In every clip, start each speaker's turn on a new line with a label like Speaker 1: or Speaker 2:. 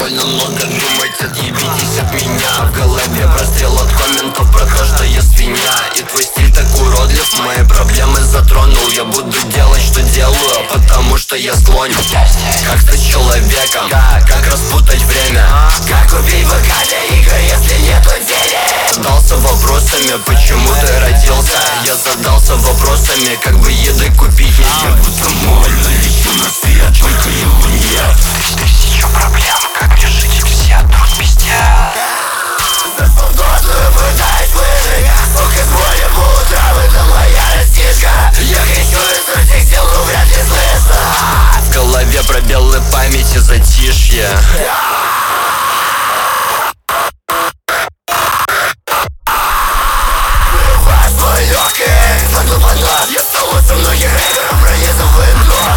Speaker 1: довольно много думать, отъебитесь от меня. В голове прострел от комментов про то, что я свинья. И твой стиль так уродлив, мои проблемы затронул. Я буду делать, что делаю, потому что я склонен. Как стать человеком, как распутать время, как убить быка для игр, если нету денег. Задался вопросами, почему ты родился. Я задался вопросами, как бы еды купить. Я будто больно лечу на свет, только его нет. Тысячу проблем, как решить их все, труд пиздец. За свободную пытаюсь выжить, сука, с боли по утрам, это моя растишка. Я кричу из всех сил, но вряд ли слышно. В голове пробелы памяти, затишье. Я стал лучше многих рэперов, пронизывает нож.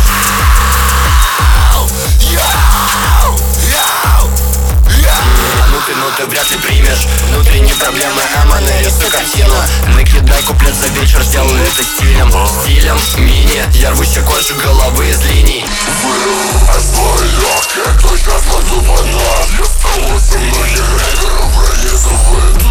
Speaker 1: Ну ты вряд ли примешь внутренние проблемы Эма, нарисуй картину. Накидай куплет за вечер, сделаю это стилем. Стилем мини, я рвусь кожу головы из линий. Свой легкий, точно смотрю по нас. Я стал лучше многих рэперов, пронизывает нож.